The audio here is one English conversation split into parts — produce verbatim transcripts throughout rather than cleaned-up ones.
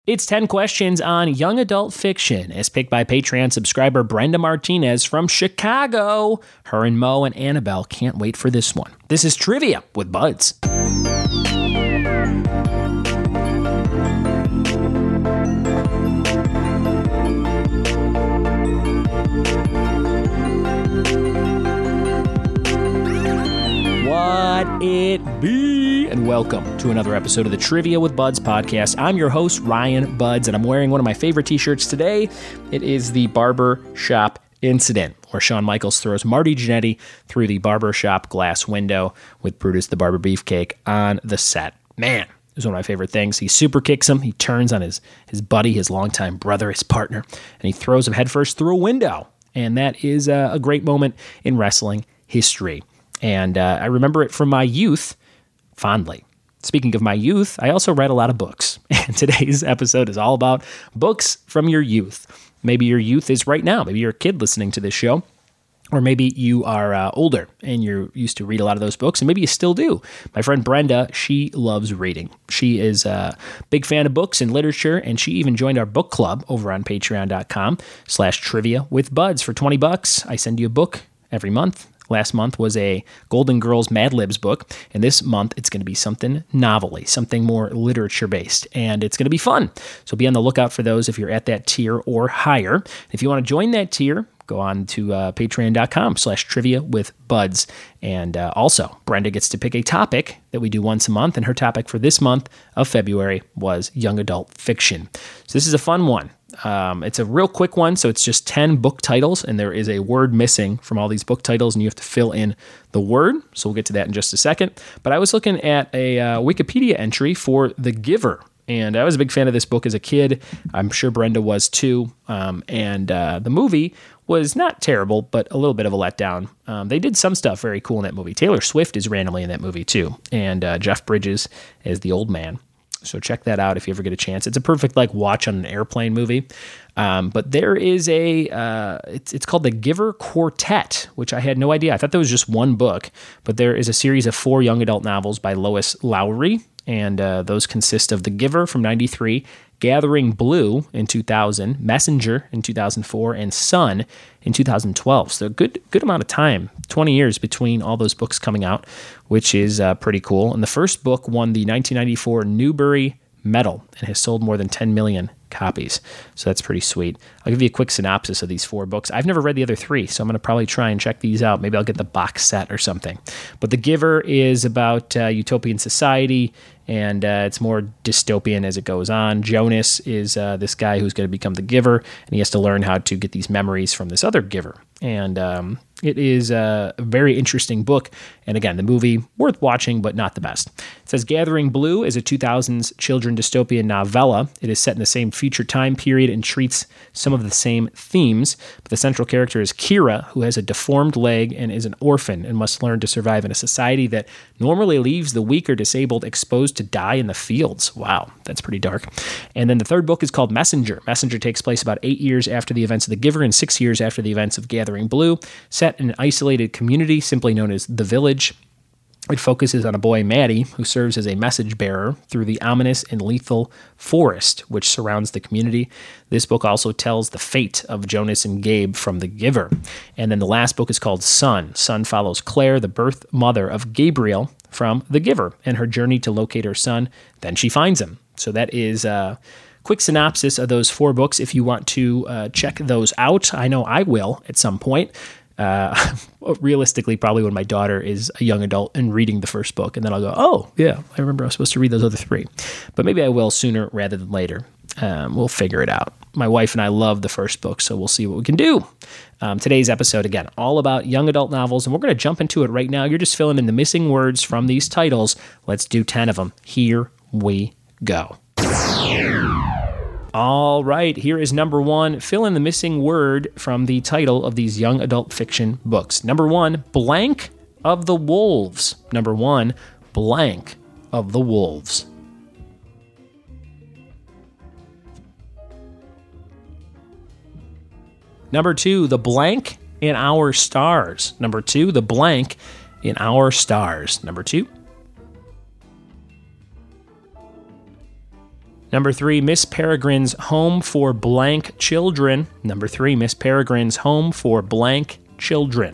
It's ten questions on young adult fiction, as picked by Patreon subscriber Brenda Martinez from Chicago. Her and Mo and Annabelle can't wait for this one. This is Trivia with Buds. What it be? And welcome to another episode of the Trivia with Buds podcast. I'm your host, Ryan Buds, and I'm wearing one of my favorite t-shirts today. It is the Barber Shop Incident, where Shawn Michaels throws Marty Jannetty through the barber shop glass window with Brutus the Barber Beefcake on the set. Man, it was one of my favorite things. He super kicks him. He turns on his, his buddy, his longtime brother, his partner, and he throws him headfirst through a window. And that is a, a great moment in wrestling history. And uh, I remember it from my youth fondly. Speaking of my youth, I also read a lot of books. And today's episode is all about books from your youth. Maybe your youth is right now. Maybe you're a kid listening to this show. Or maybe you are uh, older and you used to read a lot of those books, and maybe you still do. My friend Brenda, she loves reading. She is a big fan of books and literature, and she even joined our book club over on patreon.com slash trivia with buds. For twenty bucks, I send you a book every month. Last month was a Golden Girls Mad Libs book, and this month it's going to be something novel-y, something more literature-based, and it's going to be fun. So be on the lookout for those if you're at that tier or higher. If you want to join that tier, go on to uh, patreon.com slash trivia with buds. And uh, also, Brenda gets to pick a topic that we do once a month, and her topic for this month of February was young adult fiction. So this is a fun one. Um, it's a real quick one, so it's just ten book titles, and there is a word missing from all these book titles, and you have to fill in the word. So we'll get to that in just a second. But I was looking at a uh, Wikipedia entry for The Giver, and I was a big fan of this book as a kid. I'm sure Brenda was too. Um, and uh, the movie was not terrible, but a little bit of a letdown. Um, they did some stuff very cool in that movie. Taylor Swift is randomly in that movie too, and uh, Jeff Bridges is the old man. So check that out if you ever get a chance. It's a perfect like watch on an airplane movie. Um, but there is a, uh, it's, it's called The Giver Quartet, which I had no idea. I thought that was just one book, but there is a series of four young adult novels by Lois Lowry. And uh, those consist of The Giver from ninety-three, Gathering Blue in two thousand, Messenger in two thousand four, and Sun in two thousand twelve. So a good, good amount of time, twenty years between all those books coming out, which is uh, pretty cool. And the first book won the nineteen ninety-four Newbery Medal and has sold more than ten million copies. So that's pretty sweet. I'll give you a quick synopsis of these four books. I've never read the other three, so I'm going to probably try and check these out. Maybe I'll get the box set or something. But The Giver is about uh, utopian society, and uh, it's more dystopian as it goes on. Jonas is uh, this guy who's going to become the giver, and he has to learn how to get these memories from this other giver. And um, it is a very interesting book. And again, the movie, worth watching, but not the best. It says Gathering Blue is a two thousands children dystopian novella. It is set in the same future time period and treats some of the same themes. But the central character is Kira, who has a deformed leg and is an orphan and must learn to survive in a society that normally leaves the weak or disabled exposed to die in the fields. Wow, that's pretty dark. And then the third book is called Messenger. Messenger takes place about eight years after the events of The Giver and six years after the events of Gathering Blue, set in an isolated community simply known as The Village. It focuses on a boy, Maddie, who serves as a message bearer through the ominous and lethal forest which surrounds the community. This book also tells the fate of Jonas and Gabe from The Giver. And then the last book is called Sun. Sun follows Claire, the birth mother of Gabriel from The Giver, and her journey to locate her son. Then she finds him. So that is a quick synopsis of those four books if you want to uh, check those out. I know I will at some point. Uh, realistically, probably when my daughter is a young adult and reading the first book, and then I'll go, oh, yeah, I remember I was supposed to read those other three. But maybe I will sooner rather than later. Um, we'll figure it out. My wife and I love the first book, so we'll see what we can do. Um, today's episode, again, all about young adult novels, and we're going to jump into it right now. You're just filling in the missing words from these titles. Let's do ten of them. Here we go. All right, here is number one. Fill in the missing word from the title of these young adult fiction books. Number one, Blank of the Wolves. Number one, Blank of the Wolves. Number two, The Blank in Our Stars. Number two, The Blank in Our Stars. Number two. Number three, Miss Peregrine's Home for Blank Children. Number three, Miss Peregrine's Home for Blank Children.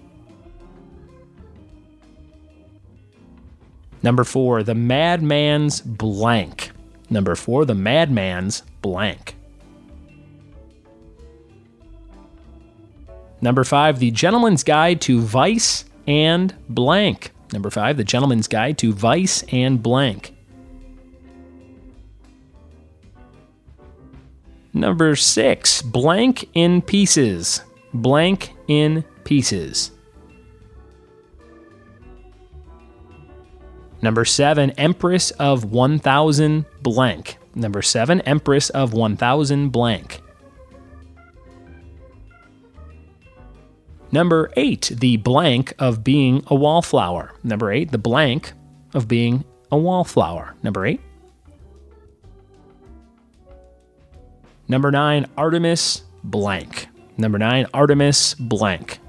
Number four, The Madman's Blank. Number four, The Madman's Blank. Number five, The Gentleman's Guide to Vice and Blank. Number five, The Gentleman's Guide to Vice and Blank. Number six, Blank in Pieces. Blank in Pieces. Number seven, Empress of one thousand Blank. Number seven, Empress of one thousand Blank. Number eight, The Blank of Being a Wallflower. Number eight, The Blank of Being a Wallflower. Number eight. Number nine, Artemis Blank. Number nine, Artemis Blank.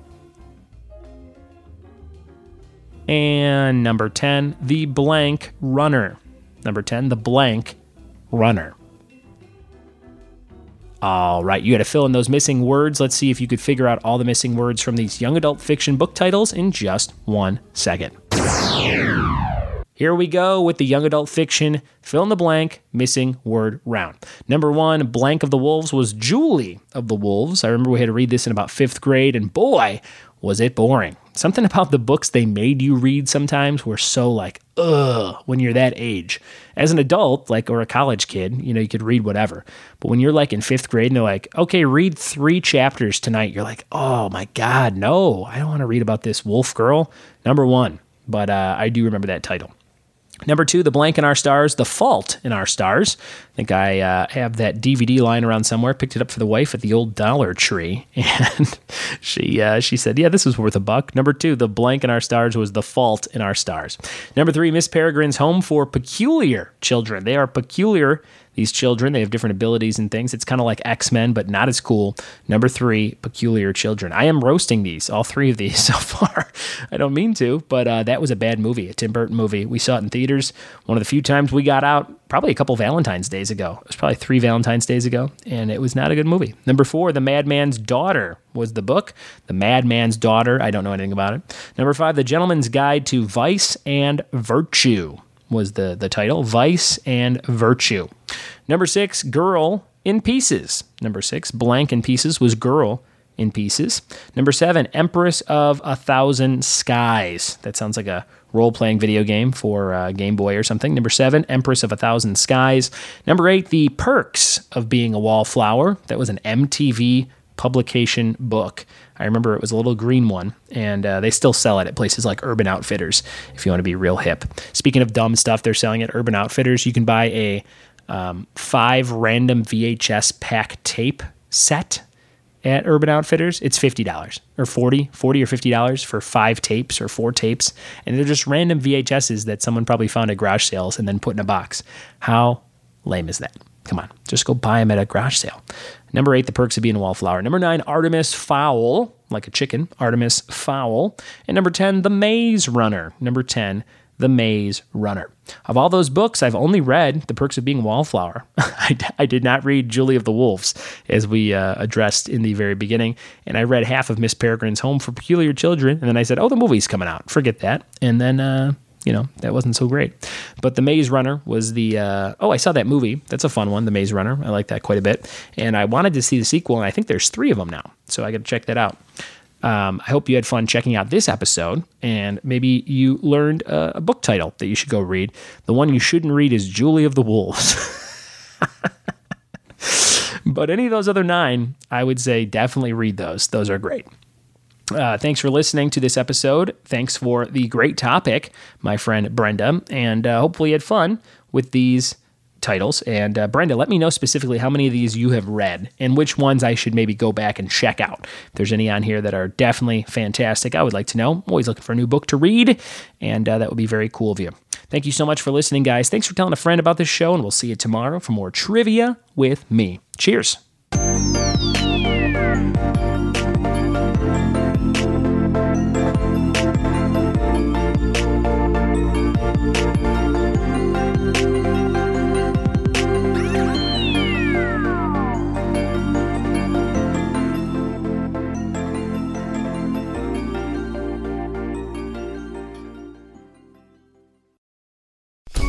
And number ten, The Blank Runner. Number ten, The Blank Runner. All right, you got to fill in those missing words. Let's see if you could figure out all the missing words from these young adult fiction book titles in just one second. Here we go with the young adult fiction fill in the blank missing word round. Number one, Blank of the Wolves was Julie of the Wolves. I remember we had to read this in about fifth grade, and boy, was it boring. Something about the books they made you read sometimes were so like, ugh, when you're that age. As an adult, like, or a college kid, you know, you could read whatever. But when you're like in fifth grade and they're like, okay, read three chapters tonight, you're like, oh my God, no, I don't want to read about this wolf girl. Number one, but uh, I do remember that title. Number two, The Blank in Our Stars, The Fault in Our Stars. I think I uh, have that D V D lying around somewhere. Picked it up for the wife at the old Dollar Tree, and she uh, she said, yeah, this was worth a buck. Number two, The Blank in Our Stars was The Fault in Our Stars. Number three, Miss Peregrine's Home for Peculiar Children. They are peculiar, these children. They have different abilities and things. It's kind of like X-Men, but not as cool. Number three, Peculiar Children. I am roasting these, all three of these so far. I don't mean to, but uh, that was a bad movie, a Tim Burton movie. We saw it in theaters. One of the few times we got out, probably a couple Valentine's days ago. It was probably three Valentine's days ago, and it was not a good movie. Number four, The Madman's Daughter was the book. The Madman's Daughter. I don't know anything about it. Number five, The Gentleman's Guide to Vice and Virtue was the, the title. Vice and Virtue. Number six, Girl in Pieces. Number six, Blank in Pieces was Girl in Pieces. Number seven, Empress of a Thousand Skies. That sounds like a role-playing video game for uh, Game Boy or something. Number seven, Empress of a Thousand Skies. Number eight, The Perks of Being a Wallflower. That was an M T V publication book. I remember it was a little green one, and uh, they still sell it at places like Urban Outfitters if you want to be real hip. Speaking of dumb stuff they're selling at Urban Outfitters, you can buy a um, five random V H S pack tape set at Urban Outfitters. It's fifty dollars or forty dollars, forty dollars or fifty dollars for five tapes or four tapes, and they're just random V H Ses that someone probably found at garage sales and then put in a box. How lame is that? Come on, just go buy them at a garage sale. Number eight, The Perks of Being a Wallflower. Number nine, Artemis Fowl, like a chicken, Artemis Fowl. And number ten, The Maze Runner. Number ten, The Maze Runner. Of all those books, I've only read The Perks of Being a Wallflower. I, I did not read Julie of the Wolves, as we uh, addressed in the very beginning. And I read half of Miss Peregrine's Home for Peculiar Children. And then I said, oh, the movie's coming out. Forget that. And then... Uh, You know, that wasn't so great. But The Maze Runner was the, uh, oh, I saw that movie. That's a fun one, The Maze Runner. I like that quite a bit. And I wanted to see the sequel, and I think there's three of them now. So I got to check that out. Um, I hope you had fun checking out this episode, and maybe you learned a, a book title that you should go read. The one you shouldn't read is Julie of the Wolves. But any of those other nine, I would say definitely read those. Those are great. Uh, thanks for listening to this episode. Thanks for the great topic, my friend Brenda, and uh, hopefully you had fun with these titles. And uh, Brenda, let me know specifically how many of these you have read and which ones I should maybe go back and check out. If there's any on here that are definitely fantastic, I would like to know. I'm always looking for a new book to read, and uh, that would be very cool of you. Thank you so much for listening, guys. Thanks for telling a friend about this show, and we'll see you tomorrow for more trivia with me. Cheers.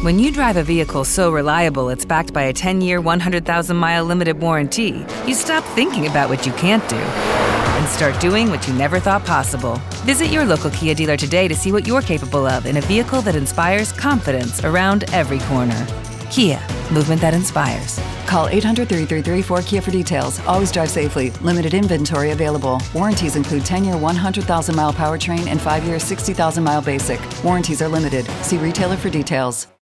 When you drive a vehicle so reliable it's backed by a ten-year, one hundred thousand mile limited warranty, you stop thinking about what you can't do and start doing what you never thought possible. Visit your local Kia dealer today to see what you're capable of in a vehicle that inspires confidence around every corner. Kia, movement that inspires. Call eight hundred, three three three, four K I A for details. Always drive safely. Limited inventory available. Warranties include ten-year, one hundred thousand mile powertrain and five-year, sixty thousand mile basic. Warranties are limited. See retailer for details.